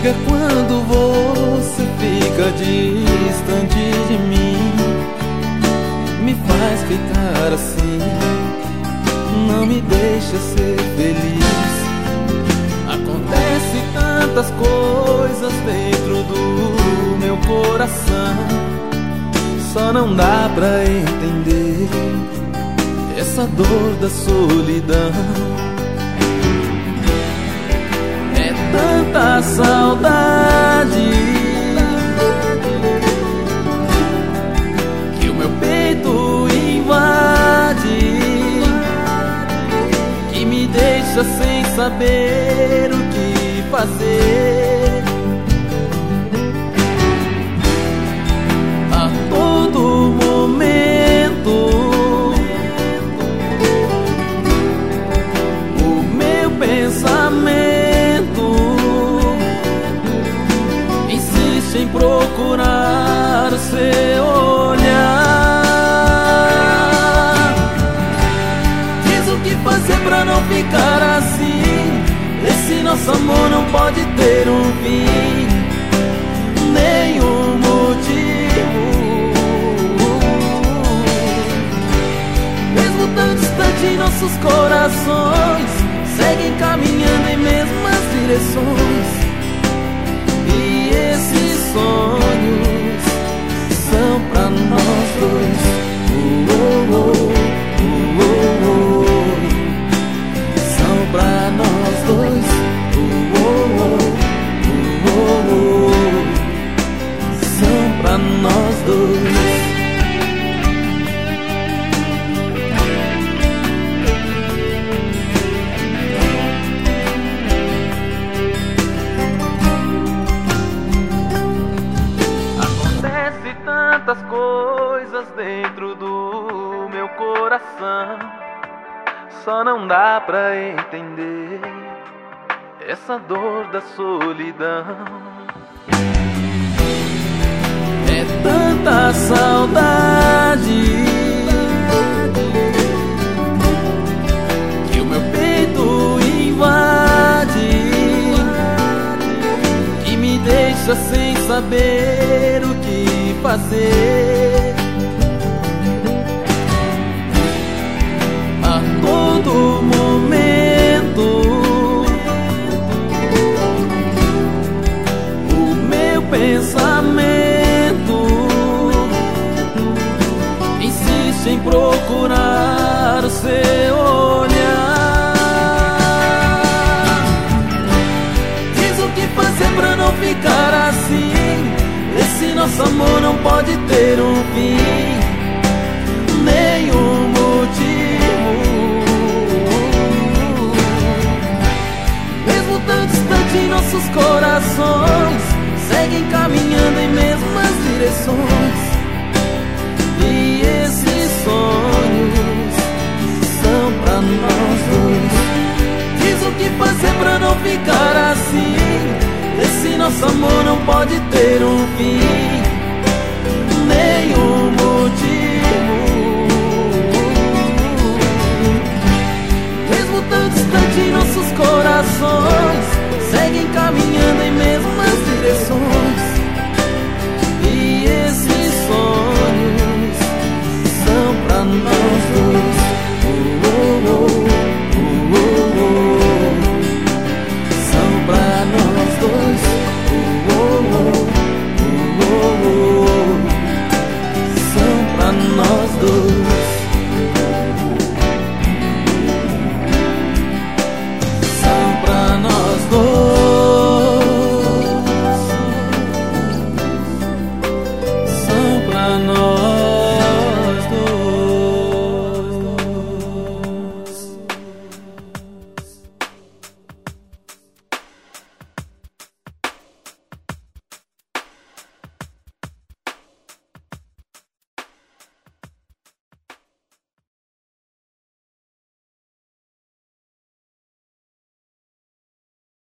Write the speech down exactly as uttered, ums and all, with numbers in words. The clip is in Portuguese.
abriga quando você fica distante de mim. Me faz ficar assim, não me deixa ser feliz. Acontece tantas coisas dentro do meu coração, só não dá pra entender essa dor da solidão. É tanta saudade que o meu peito invade, que me deixa sem saber o que fazer. A todo momento o meu pensamento insiste em procurar o seu olhar. Diz o que fazer pra não ficar assim. Esse nosso amor não pode ter um fim, nenhum motivo. Mesmo tão distante, nossos corações seguem caminhando em mesmas direções. E esses sonhos são pra nós dois. Uh, uh, uh, uh, uh, uh. São pra nós dois. Uh, uh, uh, uh, uh. São pra nós dois. Acontece tantas coisas dentro do meu coração, só não dá pra entender essa dor da solidão. É tanta saudade que o meu peito invade, que me deixa sem saber o que fazer. A todo momento o meu pensamento insiste em procurar o seu olhar. Diz o que fazer pra não ficar assim. Esse nosso amor não pode ter um fim, nenhum motivo. Mesmo tão distante, nossos corações seguem caminhando em mesmas direções. E esses sonhos são pra nós dois. Diz o que fazer pra não ficar assim. Esse nosso amor não pode ter um fim, nenhum motivo. Mesmo tão distante, nossos corações seguem caminhando